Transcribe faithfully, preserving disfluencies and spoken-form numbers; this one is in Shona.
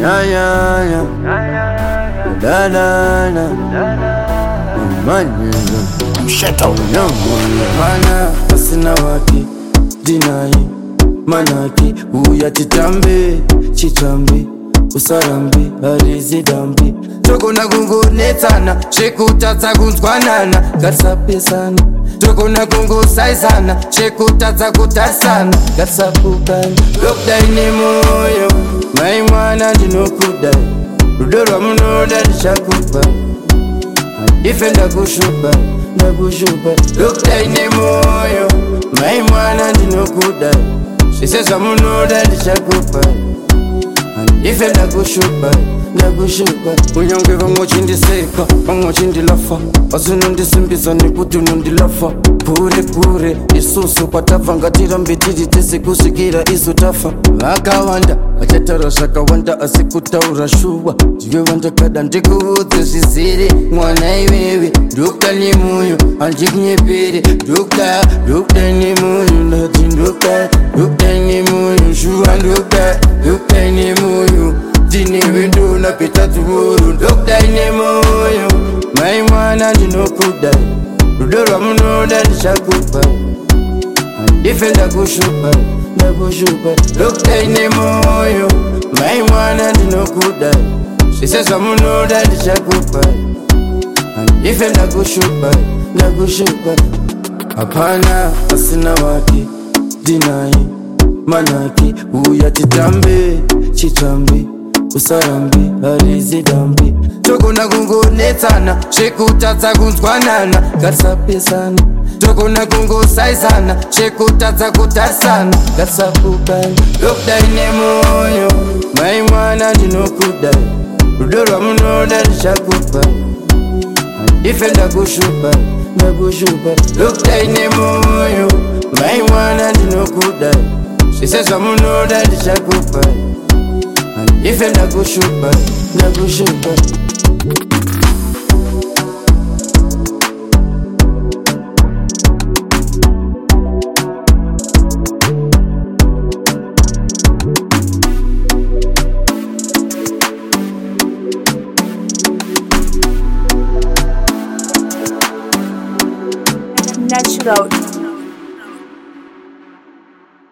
Yeah, yeah, yeah. Da da da. Man, Shut up. no mana pasina waki dinayi manaki uya chitambe chitambe usarambi harizidambi tokona kungonetsana zvekutadza kunzwanana gatisapesana tokona kungosaisana zvekutadza kutarisana gatisapupana lokudai nemoyo mai mwana ndinokudai rudo rwamunoda ndichakupa ife ndakushupa ndakushupa lokudai nemoyo mai mwana ndinokudai zvese zvamunoda ndichakupa ife ndakushupa ndakushupa kunyange vamwe vachindiseka vamwe vachindilafa asi unondisimbisa nekuti unondilafa kure kure isusu kwatabva ngatirambe tiri tese kusvikira isu tafa vakawanda vachataura zvakawanda asi kutaura shuwa ndiwe vandakada ndikuudze zvizere mwana iwewe ndokuda nemoyo handikunyepere ndokuda ndokuda nemoyo ndati ndokuda ndokuda nemoyo shuwa ndokuda ndokuda nemoyo ndinewe ndona peta tuoro ndokudai nemoyo mai mwana ndinokudai rudo rwamunoda ndichakupa ife ndakushupa ndakushupa ndokudai nemoyo mai mwana ndinokudai zvese zvamunoda ndichakupa ife ndakushupa ndakushupa hapana asina wake dinayi manaki uya titambe chitambe usarambi harizidambi tokona kungonetsana zvekutadza kunzwanana gatisapesana tokona kungosaisana zvekutadza kutarisana gatisapupana lokudai nemoyo mai mwana ndinokudai rudo rwamunoda ndichakupa ife ndakushupa ndakushupa lokudai nemoyo mai mwana ndinokudai zvese zvamunoda ndichakupa ife ndakushupa ndakushupa Natural